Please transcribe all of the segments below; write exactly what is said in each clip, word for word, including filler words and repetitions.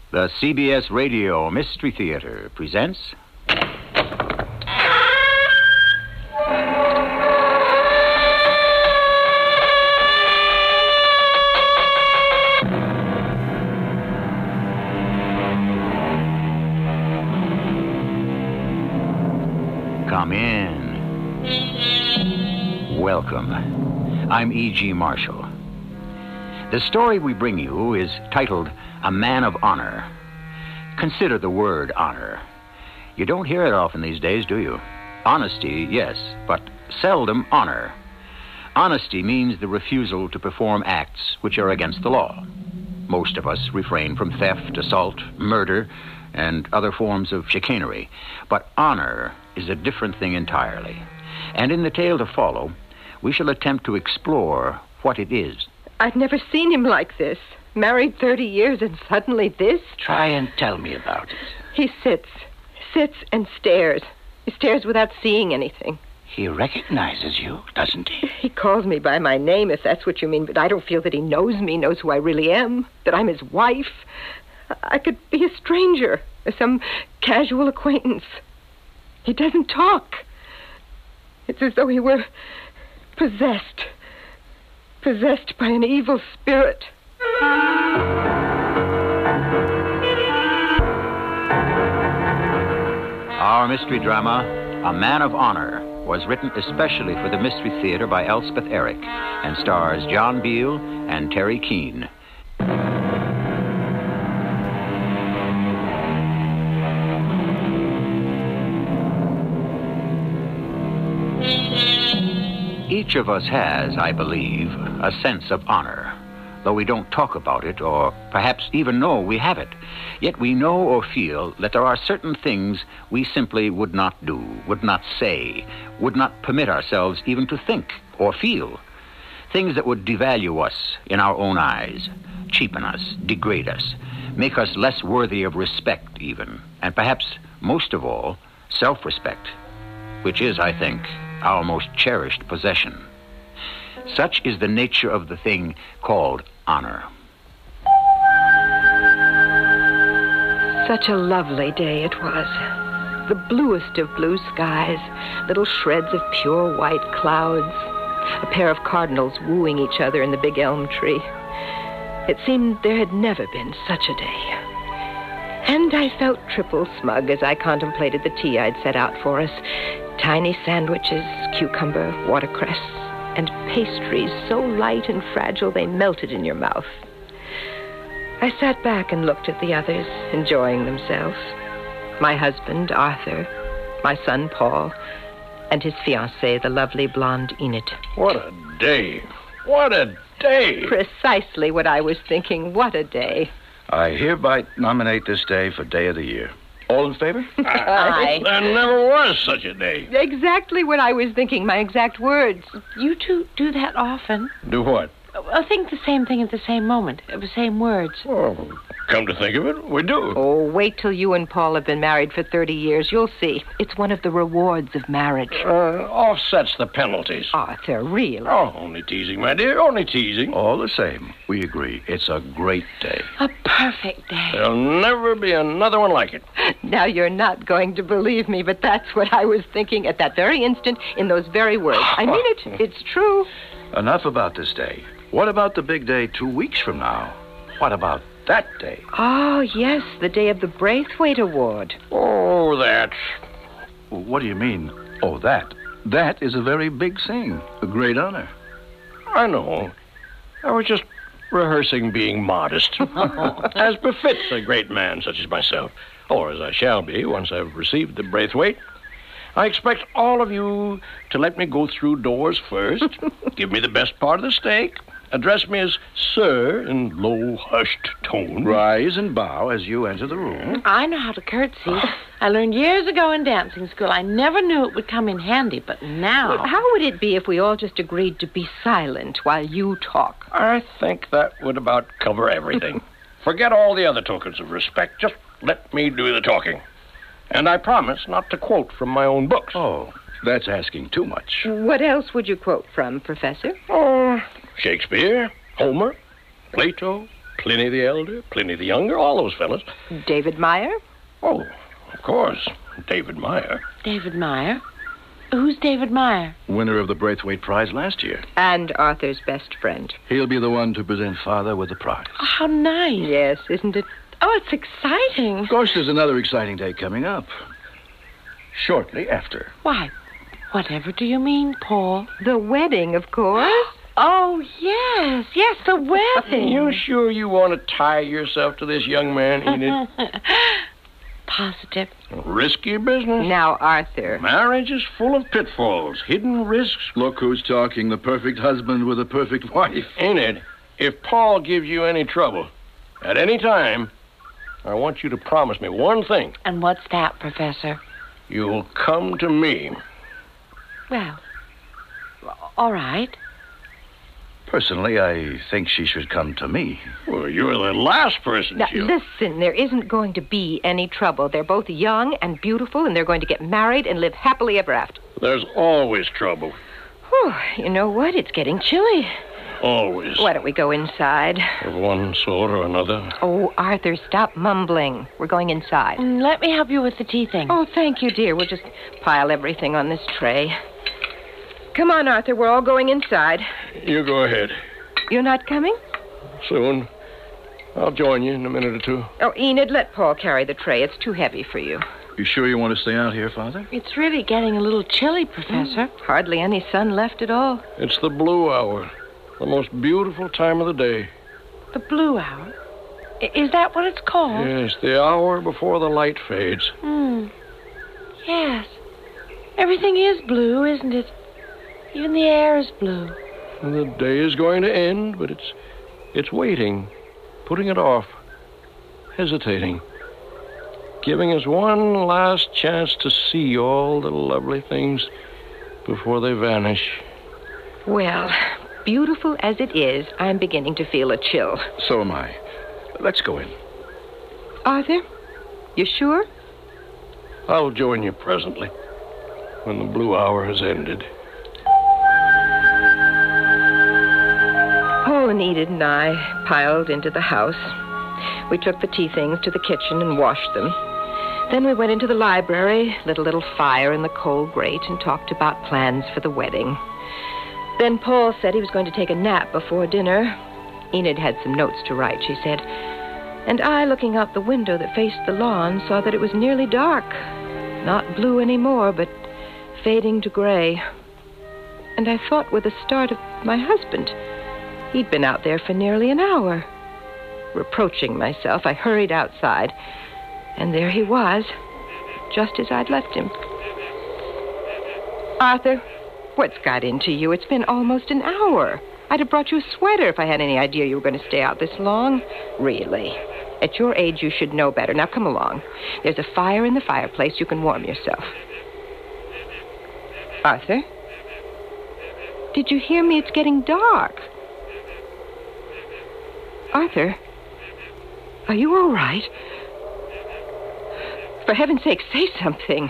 The C B S Radio Mystery Theater presents... Come in. Welcome. I'm E G. Marshall. The story we bring you is titled A Man of Honor. Consider the word honor. You don't hear it often these days, do you? Honesty, yes, but seldom honor. Honesty means the refusal to perform acts which are against the law. Most of us refrain from theft, assault, murder, and other forms of chicanery. But honor is a different thing entirely. And in the tale to follow, we shall attempt to explore what it is. I've never seen him like this. Married thirty years and suddenly this? Try and tell me about it. He sits, sits and stares. He stares without seeing anything. He recognizes you, doesn't he? He calls me by my name, if that's what you mean, but I don't feel that he knows me, knows who I really am, that I'm his wife. I could be a stranger, some casual acquaintance. He doesn't talk. It's as though he were possessed. Possessed by an evil spirit. Our mystery drama, A Man of Honor, was written especially for the Mystery Theater by Elspeth Eric and stars John Beal and Terry Keane. Each of us has, I believe, a sense of honor, though we don't talk about it or perhaps even know we have it. Yet we know or feel that there are certain things we simply would not do, would not say, would not permit ourselves even to think or feel. Things that would devalue us in our own eyes, cheapen us, degrade us, make us less worthy of respect even, and perhaps, most of all, self-respect, which is, I think, our most cherished possession. Such is the nature of the thing called honor. Such a lovely day it was. The bluest of blue skies, little shreds of pure white clouds, a pair of cardinals wooing each other in the big elm tree. It seemed there had never been such a day. And I felt triple smug as I contemplated the tea I'd set out for us. Tiny sandwiches, cucumber, watercress, and pastries so light and fragile they melted in your mouth. I sat back and looked at the others, enjoying themselves. My husband, Arthur, my son, Paul, and his fiancée, the lovely blonde Enid. What a day. What a day. Precisely what I was thinking. What a day. I hereby nominate this day for Day of the Year. All in favor? Aye. There never was such a day. Exactly what I was thinking, my exact words. You two do that often. Do what? I think the same thing at the same moment, the same words. Oh, come to think of it, we do. Oh, wait till you and Paul have been married for thirty years. You'll see. It's one of the rewards of marriage. Uh, offsets the penalties. Arthur, really? Oh, only teasing, my dear, only teasing. All the same, we agree. It's a great day. A perfect day. There'll never be another one like it. Now you're not going to believe me, but that's what I was thinking at that very instant in those very words. I mean it. It's true. Enough about this day. What about the big day two weeks from now? What about that day? Oh, yes, the day of the Braithwaite Award. Oh, that. What do you mean, oh, that? That is a very big thing, a great honor. I know. I was just rehearsing being modest, as befits a great man such as myself, or as I shall be once I've received the Braithwaite. I expect all of you to let me go through doors first, give me the best part of the steak, address me as sir in low, hushed tone. Rise and bow as you enter the room. I know how to curtsy. I learned years ago in dancing school. I never knew it would come in handy, but now... How would it be if we all just agreed to be silent while you talk? I think that would about cover everything. Forget all the other tokens of respect. Just let me do the talking. And I promise not to quote from my own books. Oh, that's asking too much. What else would you quote from, Professor? Oh, Shakespeare, Homer, Plato, Pliny the Elder, Pliny the Younger, all those fellas. David Meyer? Oh, of course, David Meyer. David Meyer? Who's David Meyer? Winner of the Braithwaite Prize last year. And Arthur's best friend. He'll be the one to present Father with the prize. Oh, how nice. Yes, isn't it? Oh, it's exciting. Of course, there's another exciting day coming up. Shortly after. Why, whatever do you mean, Paul? The wedding, of course. Oh, yes, yes, the wedding. You sure you want to tie yourself to this young man, Enid? Positive. Risky business. Now, Arthur. Marriage is full of pitfalls, hidden risks. Look who's talking, the perfect husband with a perfect wife. Enid, if Paul gives you any trouble, at any time, I want you to promise me one thing. And what's that, Professor? You'll come to me. Well, all right. Personally, I think she should come to me. Well, you're the last person Now, she'll... listen, there isn't going to be any trouble. They're both young and beautiful, and they're going to get married and live happily ever after. There's always trouble. Whew, you know what? It's getting chilly. Always. Why don't we go inside? Of one sort or another. Oh, Arthur, stop mumbling. We're going inside. Mm, let me help you with the tea thing. Oh, thank you, dear. We'll just pile everything on this tray. Come on, Arthur. We're all going inside. You go ahead. You're not coming? Soon. I'll join you in a minute or two. Oh, Enid, let Paul carry the tray. It's too heavy for you. You sure you want to stay out here, Father? It's really getting a little chilly, Professor. Mm, hardly any sun left at all. It's the blue hour. The most beautiful time of the day. The blue hour? I- is that what it's called? Yes, the hour before the light fades. Hmm. Yes. Everything is blue, isn't it? Even the air is blue. The day is going to end, but it's it's waiting, putting it off, hesitating, giving us one last chance to see all the lovely things before they vanish. Well, beautiful as it is, I'm beginning to feel a chill. So am I. Let's go in. Arthur, you sure? I'll join you presently, when the blue hour has ended. Paul and Enid and I piled into the house. We took the tea things to the kitchen and washed them. Then we went into the library, lit a little fire in the coal grate, and talked about plans for the wedding. Then Paul said he was going to take a nap before dinner. Enid had some notes to write, she said. And I, looking out the window that faced the lawn, saw that it was nearly dark. Not blue anymore, but fading to gray. And I thought with the start of my husband. He'd been out there for nearly an hour. Reproaching myself, I hurried outside. And there he was, just as I'd left him. Arthur, what's got into you? It's been almost an hour. I'd have brought you a sweater if I had any idea you were going to stay out this long. Really. At your age, you should know better. Now, come along. There's a fire in the fireplace. You can warm yourself. Arthur? Did you hear me? It's getting dark. Arthur? Are you all right? For heaven's sake, say something.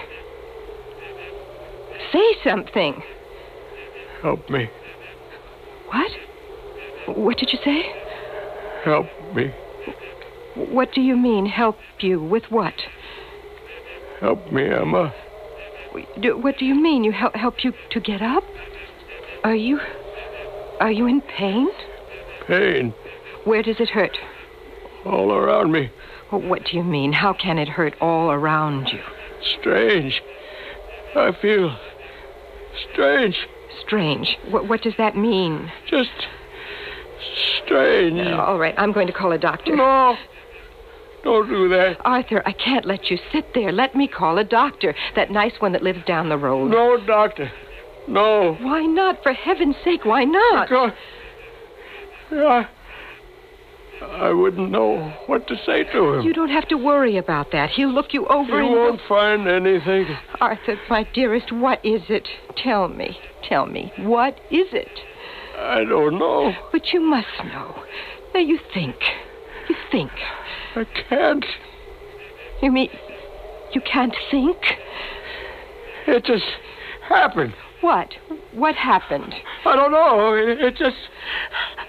Say something. Help me. What? What did you say? Help me. What do you mean, help you? With what? Help me, Emma. Do, what do you mean? You help help you to get up? Are you... Are you in pain? Pain. Where does it hurt? All around me. What do you mean? How can it hurt all around you? Strange. I feel strange. Strange. What, what does that mean? Just strange. Uh, all right, I'm going to call a doctor. No. Don't do that. Arthur, I can't let you sit there. Let me call a doctor. That nice one that lives down the road. No, doctor. No. Why not? For heaven's sake, why not? Because I, I wouldn't know what to say to him. You don't have to worry about that. He'll look you over You and... won't find anything. Arthur, my dearest, what is it? Tell me. Tell me. What is it? I don't know. But you must know. Now, you think. You think. I can't. You mean you can't think? It just happened. What? What happened? I don't know. It, it just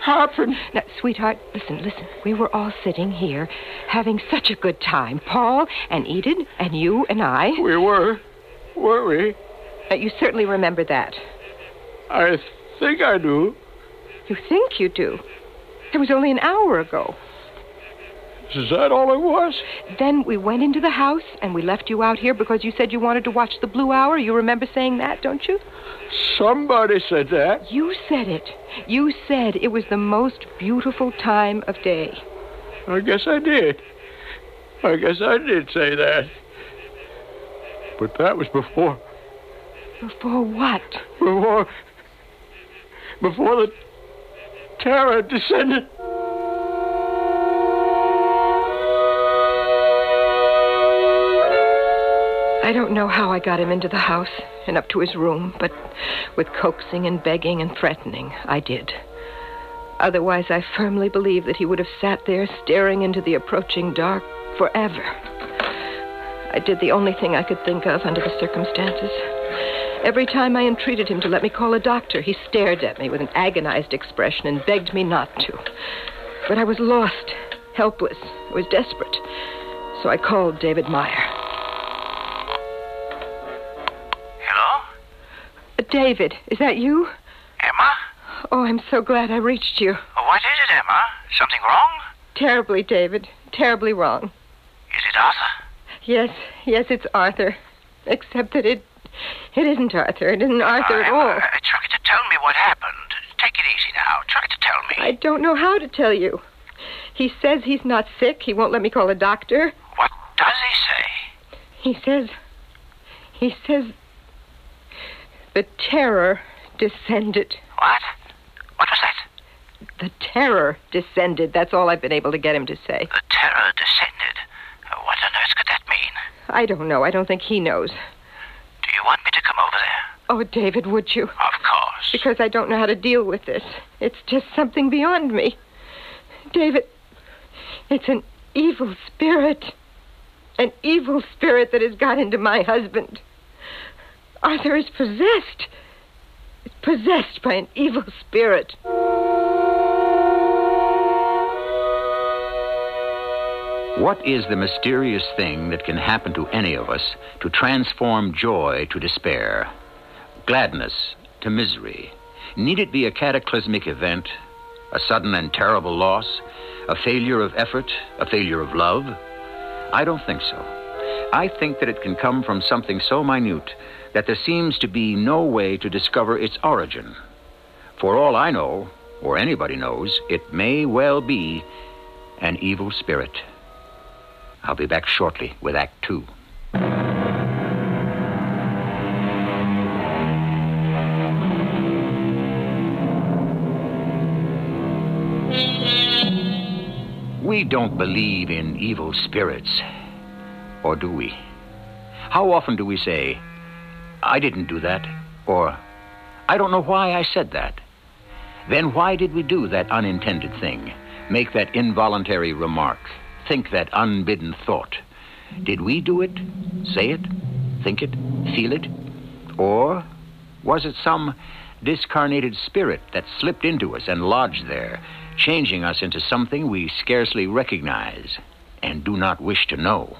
happened? Now, sweetheart, listen, listen. We were all sitting here having such a good time. Paul and Enid and you and I. We were. Were we? Uh, you certainly remember that. I think I do. You think you do? It was only an hour ago. Is that all it was? Then we went into the house and we left you out here because you said you wanted to watch the Blue Hour. You remember saying that, don't you? Somebody said that. You said it. You said it was the most beautiful time of day. I guess I did. I guess I did say that. But that was before... Before what? Before... Before the terror descended. I don't know how I got him into the house and up to his room, but with coaxing and begging and threatening, I did. Otherwise, I firmly believe that he would have sat there staring into the approaching dark forever. I did the only thing I could think of under the circumstances. Every time I entreated him to let me call a doctor, he stared at me with an agonized expression and begged me not to. But I was lost, helpless. I was desperate. So I called David Meyer. David, is that you? Emma? Oh, I'm so glad I reached you. What is it, Emma? Something wrong? Terribly, David. Terribly wrong. Is it Arthur? Yes, yes, it's Arthur. Except that it... It isn't Arthur. It isn't Arthur uh, at Emma, all. Uh, try to tell me what happened. Take it easy now. Try to tell me. I don't know how to tell you. He says he's not sick. He won't let me call a doctor. What does he say? He says... He says... The terror descended. What? What was that? The terror descended. That's all I've been able to get him to say. The terror descended? Uh, what on earth could that mean? I don't know. I don't think he knows. Do you want me to come over there? Oh, David, would you? Of course. Because I don't know how to deal with this. It's just something beyond me. David, it's an evil spirit. An evil spirit that has got into my husband. Arthur is possessed. It's possessed by an evil spirit. What is the mysterious thing that can happen to any of us to transform joy to despair, gladness to misery? Need it be a cataclysmic event, a sudden and terrible loss, a failure of effort, a failure of love? I don't think so. I think that it can come from something so minute that there seems to be no way to discover its origin. For all I know, or anybody knows, it may well be an evil spirit. I'll be back shortly with Act Two. We don't believe in evil spirits, or do we? How often do we say, I didn't do that, or I don't know why I said that? Then why did we do that unintended thing, make that involuntary remark, think that unbidden thought? Did we do it, say it, think it, feel it? Or was it some discarnated spirit that slipped into us and lodged there, changing us into something we scarcely recognize and do not wish to know?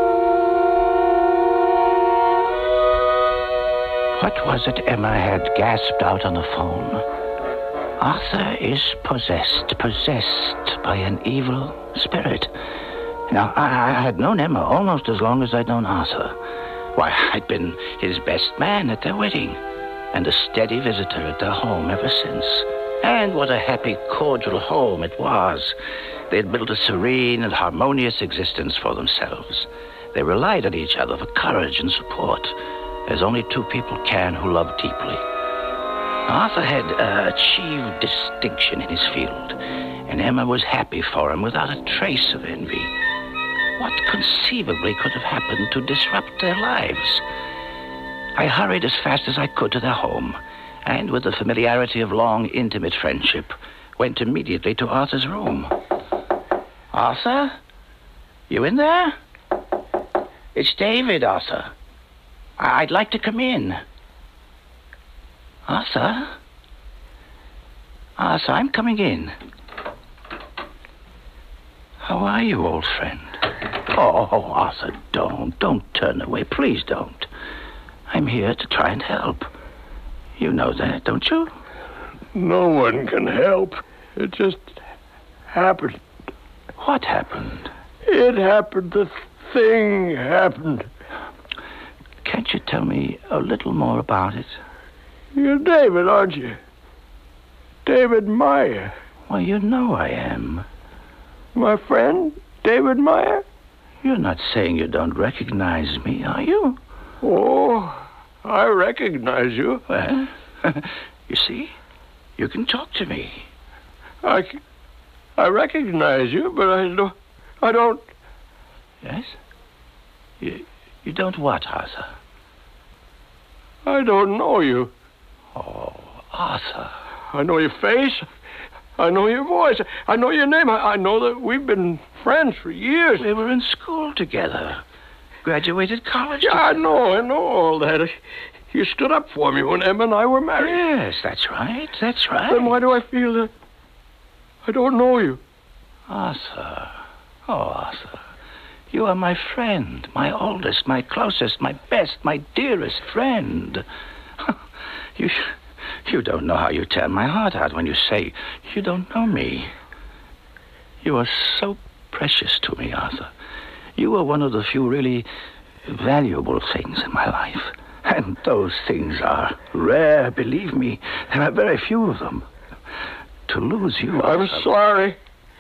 What was it Emma had gasped out on the phone? Arthur is possessed, possessed by an evil spirit. Now, I, I had known Emma almost as long as I'd known Arthur. Why, I'd been his best man at their wedding, and a steady visitor at their home ever since. And what a happy, cordial home it was. They'd built a serene and harmonious existence for themselves. They relied on each other for courage and support, as only two people can who love deeply. Arthur had uh, achieved distinction in his field, and Emma was happy for him without a trace of envy. What conceivably could have happened to disrupt their lives? I hurried as fast as I could to their home, and with the familiarity of long, intimate friendship, went immediately to Arthur's room. Arthur? You in there? It's David, Arthur. I'd like to come in. Arthur? Arthur, I'm coming in. How are you, old friend? Oh, oh, Arthur, don't. Don't turn away. Please don't. I'm here to try and help. You know that, don't you? No one can help. It just happened. What happened? It happened. The thing happened. Can't you tell me a little more about it? You're David, aren't you? David Meyer. Well, you know I am. My friend, David Meyer? You're not saying you don't recognize me, are you? Oh, I recognize you. Well, you see, you can talk to me. I, I recognize you, but I don't... I don't... Yes? You, you don't what, Arthur? I don't know you. Oh, Arthur. I know your face. I know your voice. I know your name. I, I know that we've been friends for years. We were in school together. Graduated college Yeah, together. I know. I know all that. You stood up for me when Emma and I were married. Yes, that's right. That's right. Then why do I feel that I don't know you? Arthur. Oh, Arthur. You are my friend, my oldest, my closest, my best, my dearest friend. You, you don't know how you tear my heart out when you say you don't know me. You are so precious to me, Arthur. You are one of the few really valuable things in my life. And those things are rare, believe me. There are very few of them. To lose you... I'm Arthur, sorry.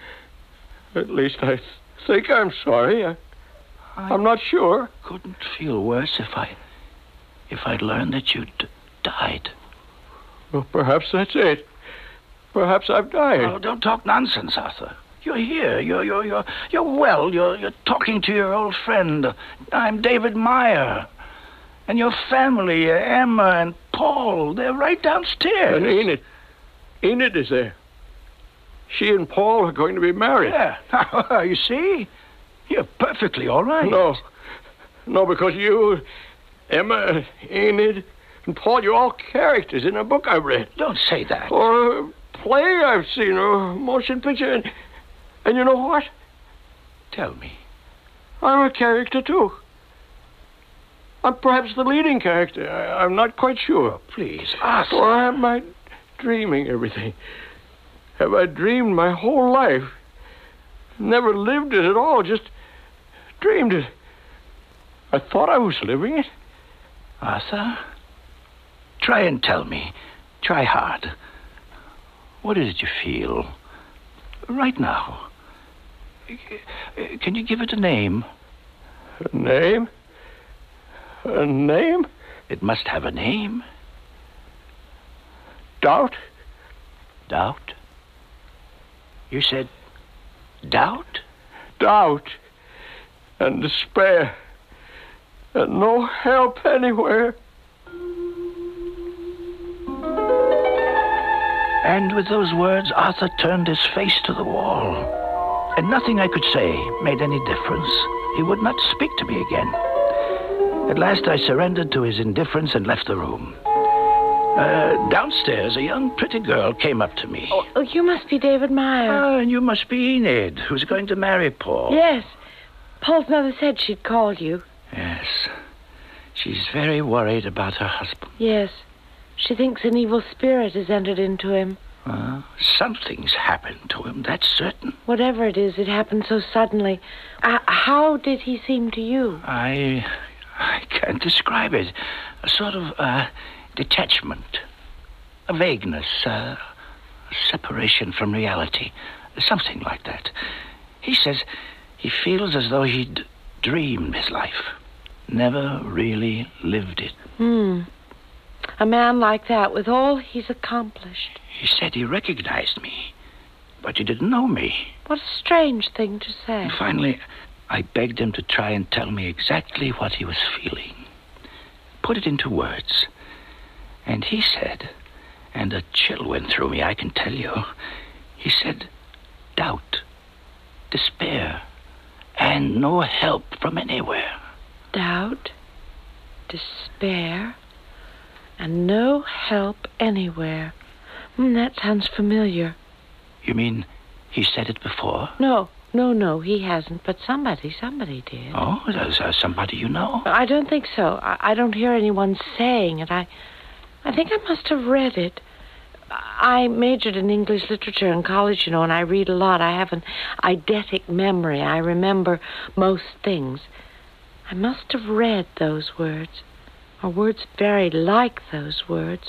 At least I think I'm sorry. I, I'm not sure. Couldn't feel worse if I... if I'd learned that you'd died. Well, perhaps that's it. Perhaps I've died. Oh, don't talk nonsense, Arthur. You're here. You're you're you're you're well. You're you're talking to your old friend. I'm David Meyer. And your family, uh, Emma and Paul, they're right downstairs. And Enid. Enid is there. She and Paul are going to be married. Yeah. You see? You're perfectly all right. No. No, because you, Emma, Enid, and Paul, you're all characters in a book I read. Don't say that. Or a play I've seen, or a motion picture. And, and you know what? Tell me. I'm a character, too. I'm perhaps the leading character. I, I'm not quite sure. Please, Arthur. Or am I dreaming everything? Have I dreamed my whole life? Never lived it at all, just dreamed it. I thought I was living it. Arthur, try and tell me. Try hard. What is it you feel right now? Can you give it a name? A name? A name? It must have a name. Doubt? Doubt? You said doubt? Doubt. And despair. And no help anywhere. And with those words, Arthur turned his face to the wall. And nothing I could say made any difference. He would not speak to me again. At last I surrendered to his indifference and left the room. Uh, downstairs, a young, pretty girl came up to me. Oh, oh, you must be David Meyer. Ah, and you must be Enid, who's going to marry Paul. Yes. Paul's mother said she'd called you. Yes. She's very worried about her husband. Yes. She thinks an evil spirit has entered into him. Uh, something's happened to him, that's certain. Whatever it is, it happened so suddenly. Uh, how did he seem to you? I... I can't describe it. A sort of, uh, detachment. A vagueness. Uh, a separation from reality. Something like that. He says he feels as though he'd dreamed his life. Never really lived it. Hmm. A man like that, with all he's accomplished. He said he recognized me, but he didn't know me. What a strange thing to say. And finally, I begged him to try and tell me exactly what he was feeling. Put it into words. And he said, and a chill went through me, I can tell you, he said, doubt, despair, and no help from anywhere. Doubt, despair, and no help anywhere. Mm, that sounds familiar. You mean he said it before? No, no, no, he hasn't. But somebody, somebody did. Oh, there's uh, somebody you know? I don't think so. I, I don't hear anyone saying it. I, I think I must have read it. I majored in English literature in college, you know, and I read a lot. I have an eidetic memory. I remember most things. I must have read those words, or words very like those words.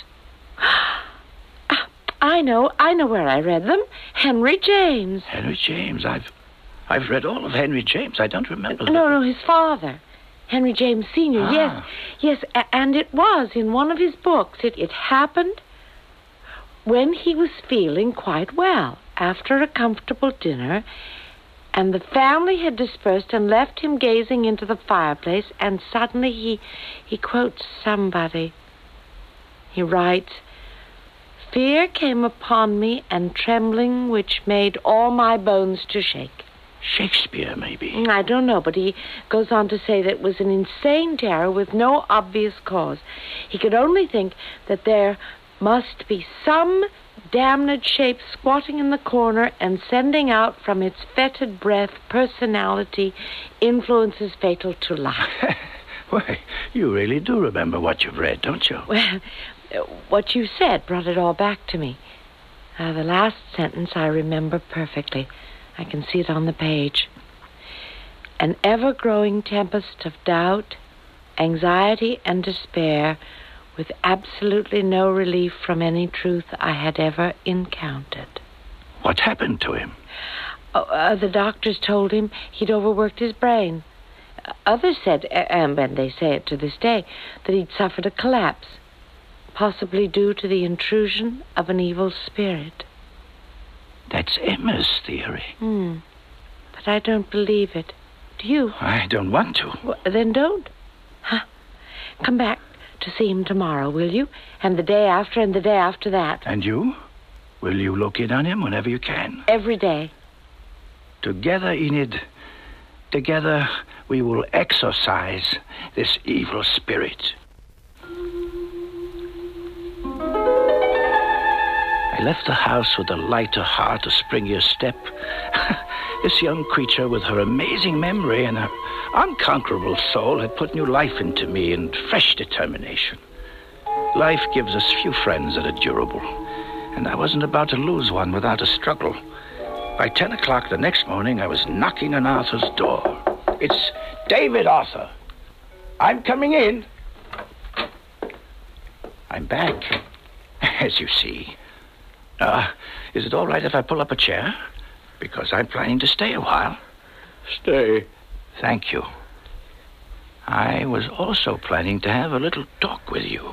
I know, I know where I read them. Henry James. Henry James. I've, I've read all of Henry James. I don't remember. No, no, his father, Henry James Senior. Ah. Yes, yes, and it was in one of his books. It, it happened when he was feeling quite well after a comfortable dinner, and the family had dispersed and left him gazing into the fireplace, and suddenly he, he quotes somebody. He writes, "Fear came upon me, and trembling which made all my bones to shake." Shakespeare, maybe. I don't know, but he goes on to say that it was an insane terror with no obvious cause. He could only think that there must be some damned shape squatting in the corner and sending out from its fetid breath personality influences fatal to life. Why, you really do remember what you've read, don't you? Well, what you said brought it all back to me. Uh, the last sentence I remember perfectly. I can see it on the page. An ever-growing tempest of doubt, anxiety, and despair, with absolutely no relief from any truth I had ever encountered. What happened to him? Oh, uh, the doctors told him he'd overworked his brain. Uh, others said, uh, and they say it to this day, that he'd suffered a collapse, possibly due to the intrusion of an evil spirit. That's Emma's theory. Hmm. But I don't believe it. Do you? I don't want to. Well, then don't. Huh. Come back to see him tomorrow, will you? And the day after and the day after that. And you? Will you look in on him whenever you can? Every day. Together, Enid, together we will exorcise this evil spirit. I left the house with a lighter heart, a springier step. This young creature with her amazing memory and her unconquerable soul had put new life into me and fresh determination. Life gives us few friends that are durable, and I wasn't about to lose one without a struggle. By ten o'clock the next morning, I was knocking on Arthur's door. "It's David, Arthur. I'm coming in." I'm back, as you see. Uh, is it all right if I pull up a chair? Because I'm planning to stay a while. Stay. Thank you. I was also planning to have a little talk with you.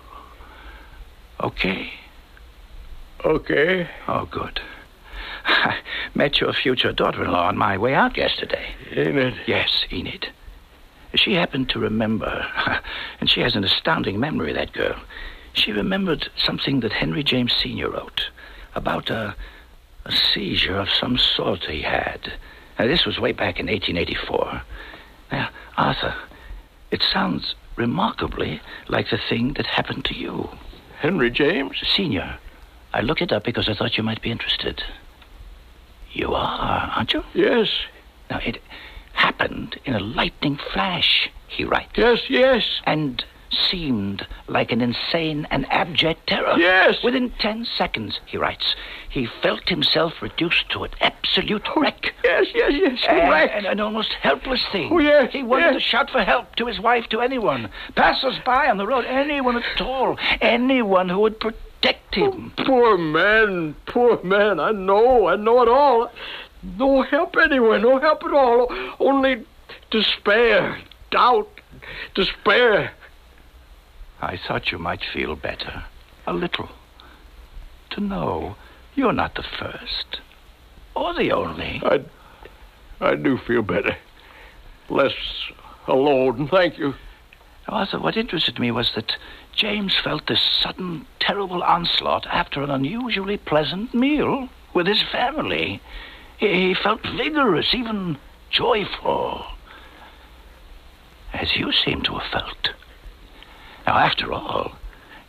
Okay? Okay. Oh, good. I met your future daughter-in-law on my way out yesterday. Enid? Yes, Enid. She happened to remember, and she has an astounding memory, that girl. She remembered something that Henry James Senior wrote about a, a seizure of some sort he had. Now, this was way back in eighteen eighty-four. Now, Arthur, it sounds remarkably like the thing that happened to you. Henry James? Senior. I looked it up because I thought you might be interested. You are, aren't you? Yes. Now, it happened in a lightning flash, he writes. Yes, yes. And seemed like an insane and abject terror. Yes. Within ten seconds, he writes, he felt himself reduced to an absolute wreck. Yes, yes, yes. And, Wreck. and an almost helpless thing. Oh, yes, He wanted yes. to shout for help to his wife, to anyone. Passers-by on the road, anyone at all. Anyone who would protect him. Oh, poor man, poor man. I know, I know it all. No help anywhere, no help at all. Only despair, doubt, despair. I thought you might feel better. A little. To know you're not the first. Or the only. I, I do feel better. Less alone, thank you. Arthur, what interested me was that James felt this sudden, terrible onslaught after an unusually pleasant meal with his family. He, he felt vigorous, even joyful. As you seem to have felt. Now, after all,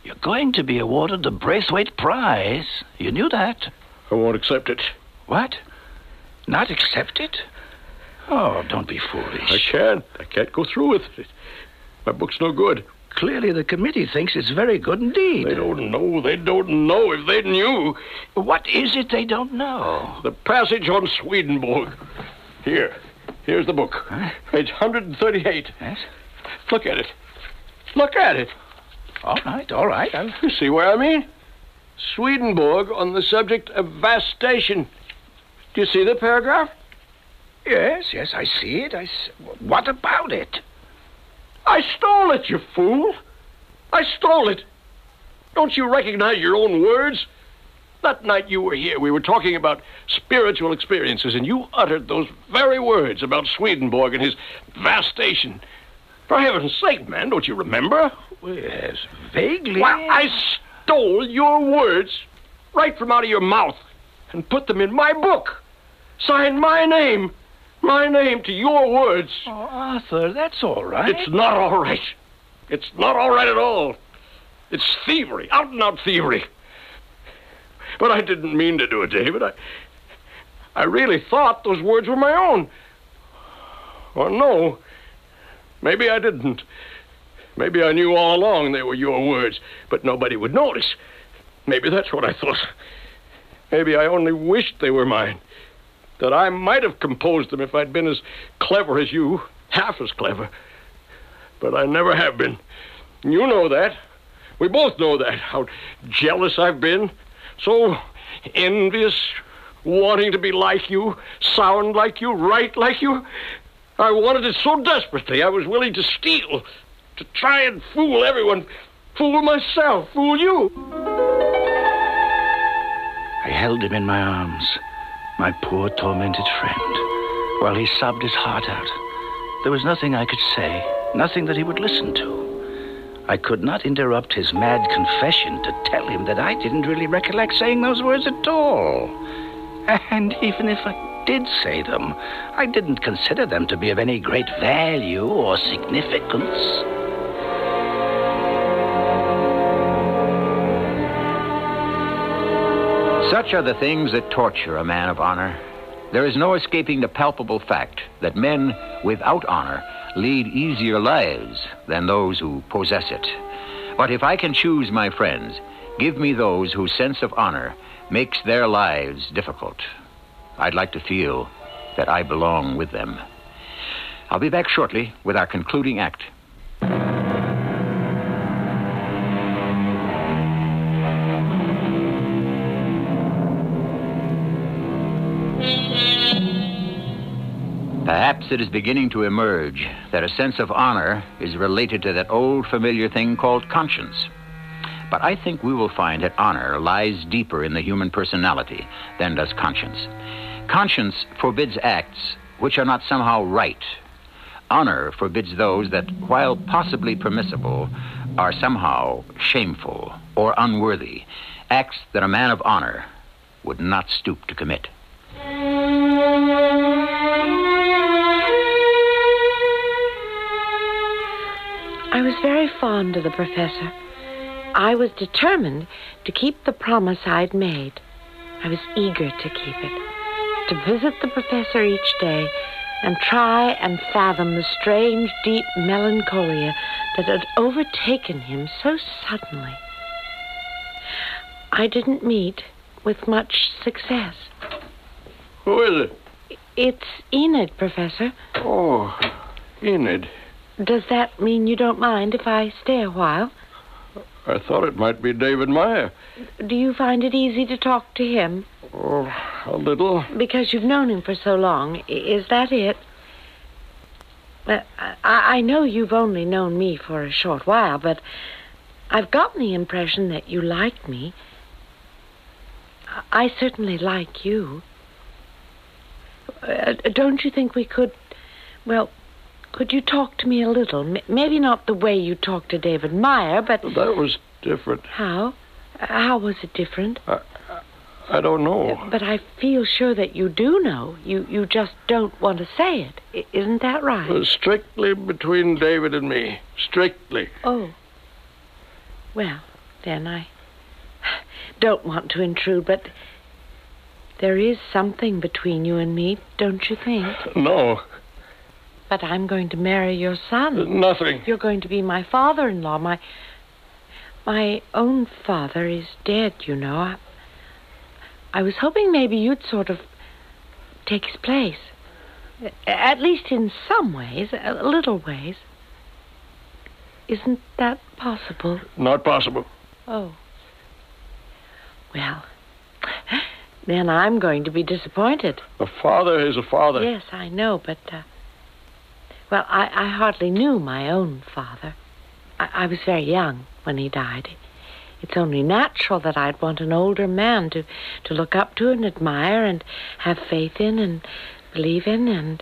You're going to be awarded the Braithwaite Prize. You knew that. I won't accept it. What? Not accept it? Oh, don't be foolish. I can't. I can't go through with it. My book's no good. Clearly the committee thinks it's very good indeed. They don't know. They don't know. If they knew. What is it they don't know? The passage on Swedenborg. Here. Here's the book. Huh? Page one hundred thirty-eight. Yes? Look at it. Look at it. All right, all right. I'll... You see what I mean? Swedenborg on the subject of vastation. Do you see the paragraph? Yes, yes, I see it. I s... What about it? I stole it, you fool. I stole it. Don't you recognize your own words? That night you were here, we were talking about spiritual experiences, and you uttered those very words about Swedenborg and his vastation. For heaven's sake, man, don't you remember? Yes, vaguely. Well, I stole your words right from out of your mouth and put them in my book. Signed my name. My name to your words. Oh, Arthur, that's all right. It's not all right. It's not all right at all. It's thievery, out-and-out thievery. But I didn't mean to do it, David. I, I really thought those words were my own. Or no, maybe I didn't. Maybe I knew all along they were your words, but nobody would notice. Maybe that's what I thought. Maybe I only wished they were mine. That I might have composed them if I'd been as clever as you, half as clever. But I never have been. You know that. We both know that, how jealous I've been. So envious, wanting to be like you, sound like you, write like you. I wanted it so desperately, I was willing to steal, to try and fool everyone, fool myself, fool you. I held him in my arms, my poor tormented friend, while he sobbed his heart out. There was nothing I could say, nothing that he would listen to. I could not interrupt his mad confession to tell him that I didn't really recollect saying those words at all. And even if I did say them, I didn't consider them to be of any great value or significance. Such are the things that torture a man of honor. There is no escaping the palpable fact that men without honor lead easier lives than those who possess it. But if I can choose my friends, give me those whose sense of honor makes their lives difficult. I'd like to feel that I belong with them. I'll be back shortly with our concluding act. Perhaps it is beginning to emerge that a sense of honor is related to that old familiar thing called conscience. But I think we will find that honor lies deeper in the human personality than does conscience. Conscience forbids acts which are not somehow right. Honor forbids those that, while possibly permissible, are somehow shameful or unworthy, acts that a man of honor would not stoop to commit. I was very fond of the professor. I was determined to keep the promise I'd made. I was eager to keep it, to visit the professor each day and try and fathom the strange, deep melancholia that had overtaken him so suddenly. I didn't meet with much success. Who is it? It's Enid, Professor. Oh, Enid. Does that mean you don't mind if I stay a while? I thought it might be David Meyer. Do you find it easy to talk to him? Oh, a little. Because you've known him for so long. Is that it? Well, I, I know you've only known me for a short while, but I've gotten the impression that you like me. I certainly like you. Uh, don't you think we could, well, could you talk to me a little? M- maybe not the way you talked to David Meyer, but... That was different. How? How was it different? I, I don't know. But I feel sure that you do know. You you just don't want to say it. I- isn't that right? It was strictly between David and me. Strictly. Oh. Well, then. I don't want to intrude, but there is something between you and me, don't you think? No. But I'm going to marry your son. Nothing. You're going to be my father-in-law. My my own father is dead, you know. I, I was hoping maybe you'd sort of take his place. At least in some ways, a little ways. Isn't that possible? Not possible. Oh. Well, then I'm going to be disappointed. A father is a father. Yes, I know, but, uh, well, I, I hardly knew my own father. I, I was very young when he died. It's only natural that I'd want an older man to, to look up to and admire and have faith in and believe in and,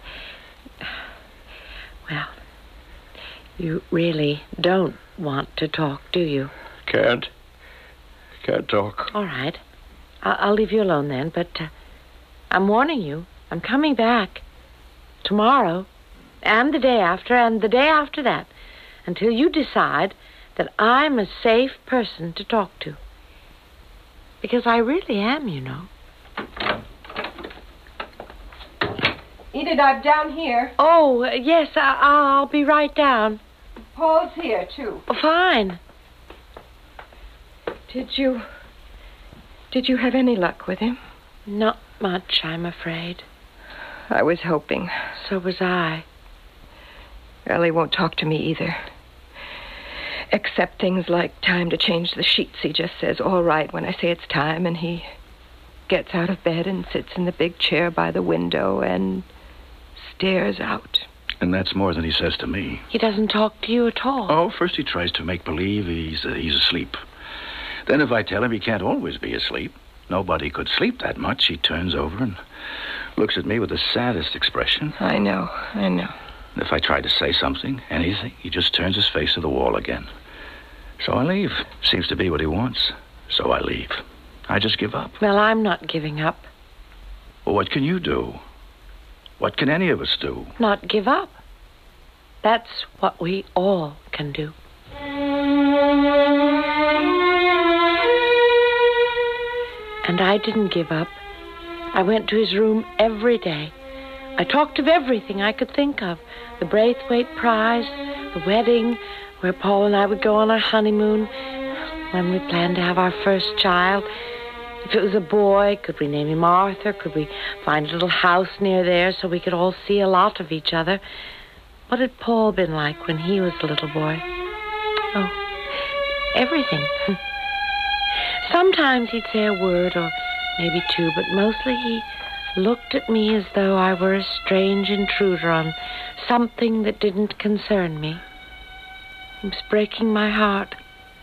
well, you really don't want to talk, do you? Can't. Can't talk. All right. I'll, I'll leave you alone then, but uh, I'm warning you. I'm coming back tomorrow and the day after and the day after that until you decide that I'm a safe person to talk to. Because I really am, you know. Enid, I'm down here. Oh, uh, yes, I- I'll be right down. Paul's here, too. Oh, fine. Did you... Did you have any luck with him? Not much, I'm afraid. I was hoping. So was I. Well, he won't talk to me either. Except things like time to change the sheets. He just says, all right, when I say it's time, and he gets out of bed and sits in the big chair by the window and stares out. And that's more than he says to me. He doesn't talk to you at all. Oh, first he tries to make believe he's uh, he's asleep. Then if I tell him he can't always be asleep, nobody could sleep that much, he turns over and looks at me with the saddest expression. I know, I know. And if I try to say something, anything, he just turns his face to the wall again. So I leave. Seems to be what he wants. So I leave. I just give up. Well, I'm not giving up. Well, what can you do? What can any of us do? Not give up. That's what we all can do. And I didn't give up. I went to his room every day. I talked of everything I could think of. The Braithwaite Prize, the wedding, where Paul and I would go on our honeymoon, when we planned to have our first child. If it was a boy, could we name him Arthur? Could we find a little house near there so we could all see a lot of each other? What had Paul been like when he was a little boy? Oh, everything. Sometimes he'd say a word or maybe two, but mostly he looked at me as though I were a strange intruder on something that didn't concern me. It was breaking my heart.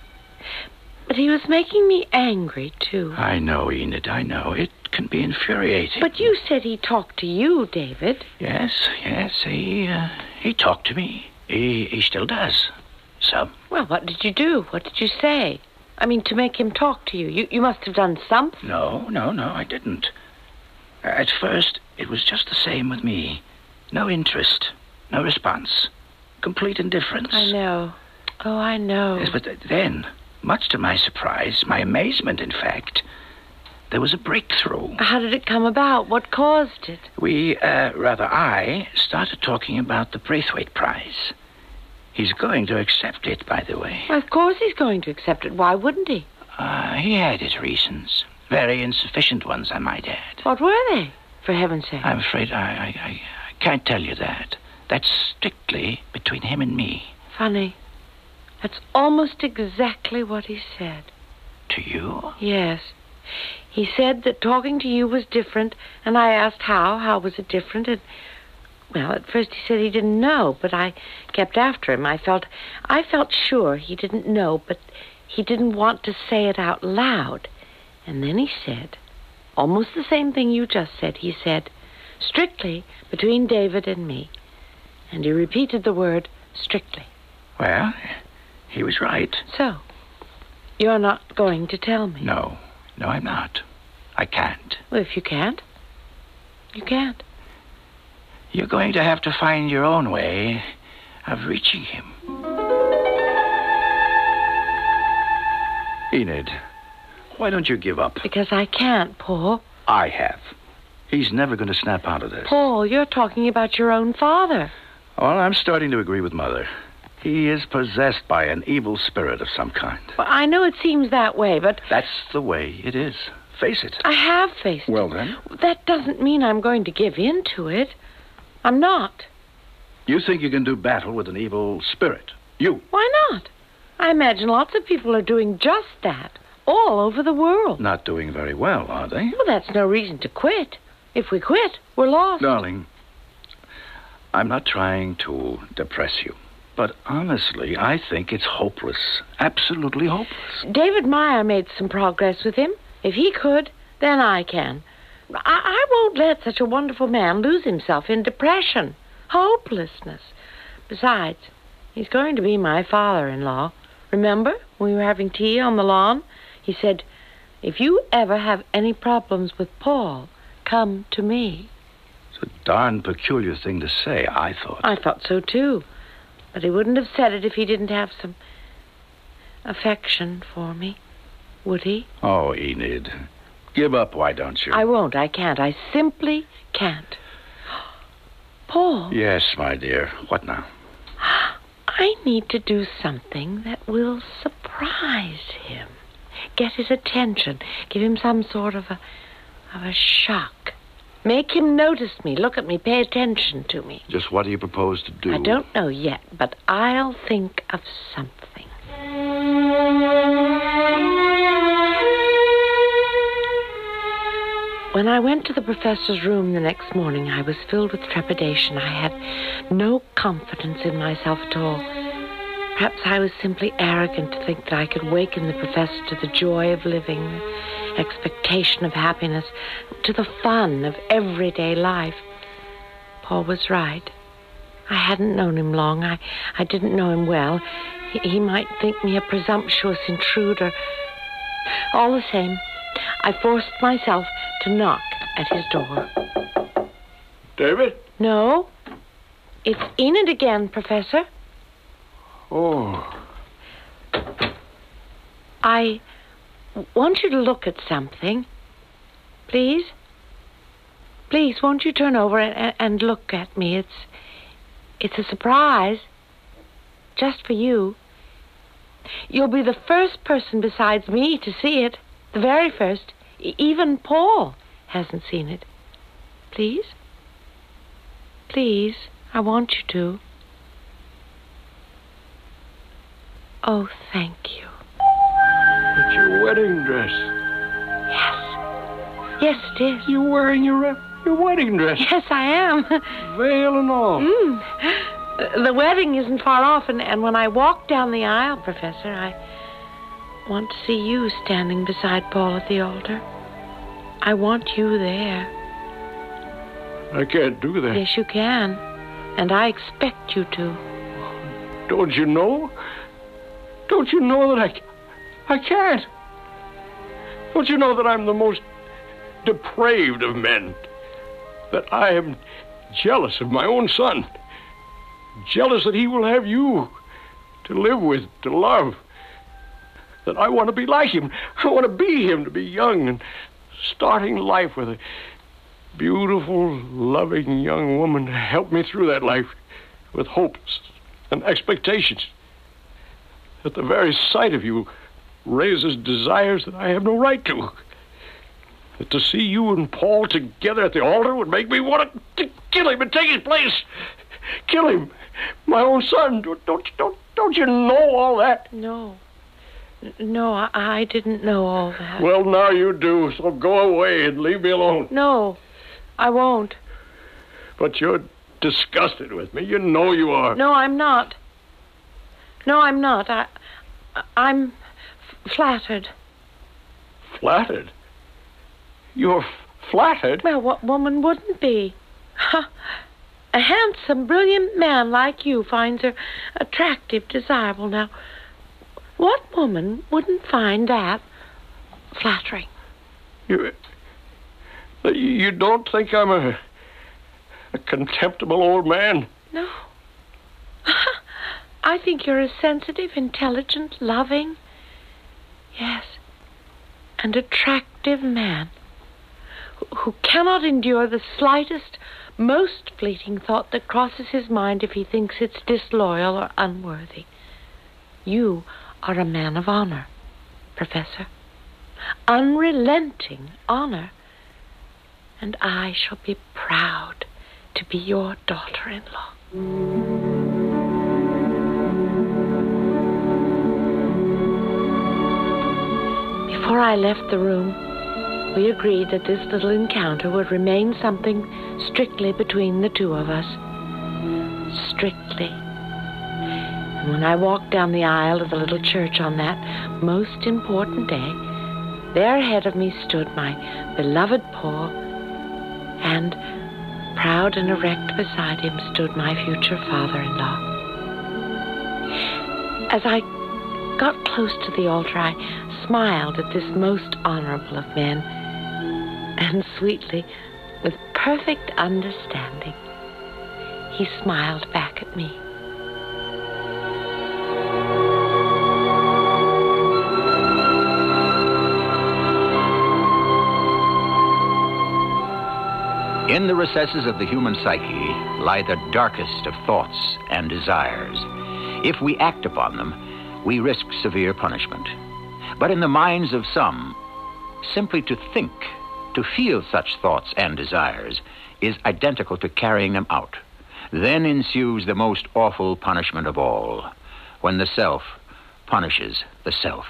But he was making me angry, too. I know, Enid, I know. It can be infuriating. But you said he talked to you, David. Yes, yes, he, uh, he talked to me. He, he still does. Some. Well, what did you do? What did you say? I mean, to make him talk to you. You, you must have done something. No, no, no, I didn't. At first, it was just the same with me. No interest, no response, complete indifference. I know. Oh, I know. Yes, but then, much to my surprise, my amazement, in fact, there was a breakthrough. How did it come about? What caused it? We, uh, rather I, started talking about the Braithwaite Prize. He's going to accept it, by the way. Of course he's going to accept it. Why wouldn't he? Uh, he had his reasons. Very insufficient ones, I might add. What were they, for heaven's sake? I'm afraid I, I, I, I can't tell you that. That's strictly between him and me. Funny. That's almost exactly what he said. To you? Yes. He said that talking to you was different, and I asked how. How was it different? And, well, at first he said he didn't know, but I kept after him. I felt, I felt sure he didn't know, but he didn't want to say it out loud. And then he said, almost the same thing you just said. He said, strictly between David and me. And he repeated the word strictly. Well, he was right. So, you're not going to tell me? No, no, I'm not. I can't. Well, if you can't, you can't. You're going to have to find your own way of reaching him. Enid, why don't you give up? Because I can't, Paul. I have. He's never going to snap out of this. Paul, you're talking about your own father. Well, I'm starting to agree with Mother. He is possessed by an evil spirit of some kind. Well, I know it seems that way, but... That's the way it is. Face it. I have faced Well, it. then? That doesn't mean I'm going to give in to it. I'm not. You think you can do battle with an evil spirit? You? Why not? I imagine lots of people are doing just that, all over the world. Not doing very well, are they? Well, that's no reason to quit. If we quit, we're lost. Darling, I'm not trying to depress you. But honestly, I think it's hopeless. Absolutely hopeless. David Meyer made some progress with him. If he could, then I can. I, I won't let such a wonderful man lose himself in depression, hopelessness. Besides, he's going to be my father-in-law. Remember, when we were having tea on the lawn? He said, if you ever have any problems with Paul, come to me. It's a darn peculiar thing to say, I thought. I thought so, too. But he wouldn't have said it if he didn't have some affection for me, would he? Oh, Enid. Give up, why don't you? I won't. I can't. I simply can't. Paul. Yes, my dear. What now? I need to do something that will surprise him. Get his attention. Give him some sort of a, of a shock. Make him notice me, look at me, pay attention to me. Just what do you propose to do? I don't know yet, but I'll think of something. When I went to the professor's room the next morning, I was filled with trepidation. I had no confidence in myself at all. Perhaps I was simply arrogant to think that I could waken the professor to the joy of living, the expectation of happiness, to the fun of everyday life. Paul was right. I hadn't known him long. I, I didn't know him well. He, he might think me a presumptuous intruder. All the same, I forced myself to knock at his door. David? No. It's Enid again, Professor. Oh. I want you to look at something. Please? Please, won't you turn over and, and look at me? It's, it's a surprise. Just for you. You'll be the first person besides me to see it. The very first. E- even Paul hasn't seen it. Please? Please, I want you to. Oh, thank you. It's your wedding dress. Yes. Yes, it is. You're wearing your, uh, your wedding dress. Yes, I am. Veil and all. Mm. The wedding isn't far off, and, and when I walk down the aisle, Professor, I want to see you standing beside Paul at the altar. I want you there. I can't do that. Yes, you can. And I expect you to. Don't you know? Don't you know that I, I can't? Don't you know that I'm the most depraved of men? That I am jealous of my own son. Jealous that he will have you to live with, to love. That I want to be like him. I want to be him, to be young and starting life with a beautiful, loving young woman to help me through that life with hopes and expectations. That the very sight of you raises desires that I have no right to. That to see you and Paul together at the altar would make me want to, to kill him and take his place. Kill him. My own son. Don't, don't, don't, don't you know all that? No. No, I, I didn't know all that. Well, now you do, so go away and leave me alone. No, I won't. But you're disgusted with me. You know you are. No, I'm not. No, I'm not. I, I'm f- flattered. Flattered? You're f- flattered? Well, what woman wouldn't be? A handsome, brilliant man like you finds her attractive, desirable. Now, what woman wouldn't find that flattering? You, you don't think I'm a, a contemptible old man? No. I think you're a sensitive, intelligent, loving. Yes. and attractive man who, who cannot endure the slightest, most fleeting thought that crosses his mind if he thinks it's disloyal or unworthy. You are a man of honor, Professor. Unrelenting honor. And I shall be proud to be your daughter-in-law. Before I left the room, we agreed that this little encounter would remain something strictly between the two of us. Strictly. And when I walked down the aisle of the little church on that most important day, there ahead of me stood my beloved Paul, and proud and erect beside him stood my future father-in-law. As I got close to the altar, I smiled at this most honorable of men, and sweetly, with perfect understanding, he smiled back at me. In the recesses of the human psyche lie the darkest of thoughts and desires. If we act upon them, we risk severe punishment. But in the minds of some, simply to think, to feel such thoughts and desires, is identical to carrying them out. Then ensues the most awful punishment of all, when the self punishes the self.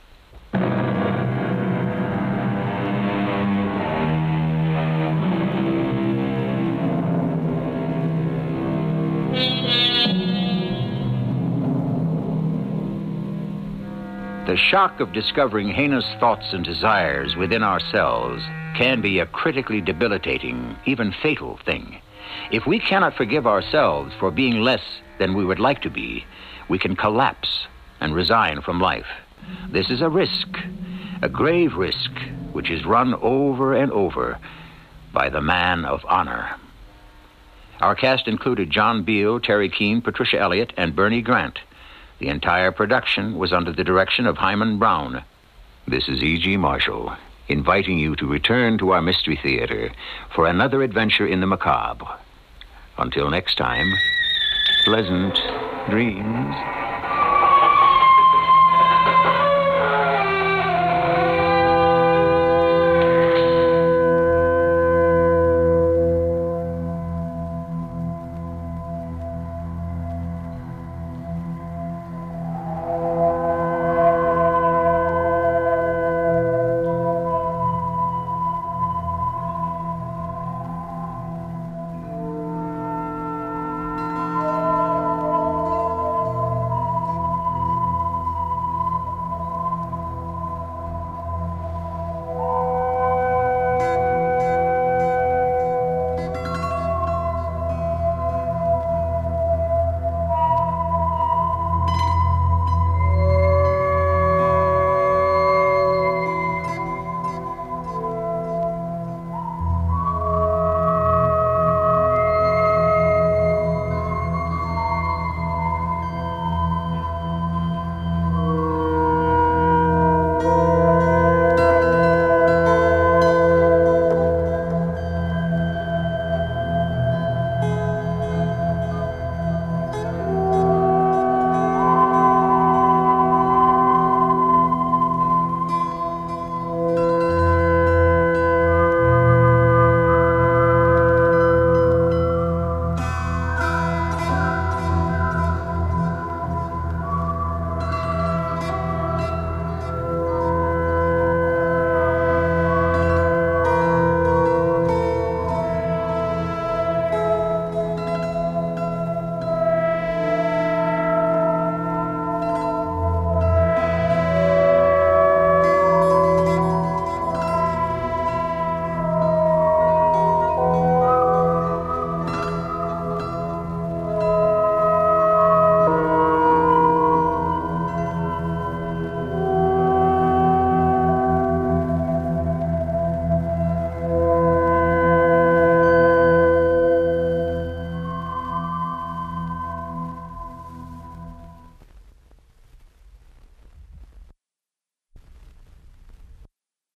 The shock of discovering heinous thoughts and desires within ourselves can be a critically debilitating, even fatal thing. If we cannot forgive ourselves for being less than we would like to be, we can collapse and resign from life. This is a risk, a grave risk, which is run over and over by the man of honor. Our cast included John Beal, Terry Keane, Patricia Elliott, and Bernie Grant. The entire production was under the direction of Hyman Brown. This is E G. Marshall, inviting you to return to our Mystery Theater for another adventure in the macabre. Until next time, pleasant dreams.